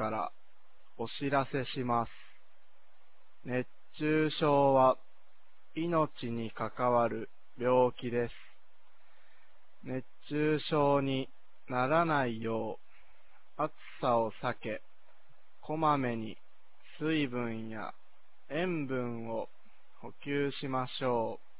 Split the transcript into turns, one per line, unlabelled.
からお知らせします。熱中症は命に関わる病気です。熱中症にならないよう暑さを避け、こまめに水分や塩分を補給しましょう。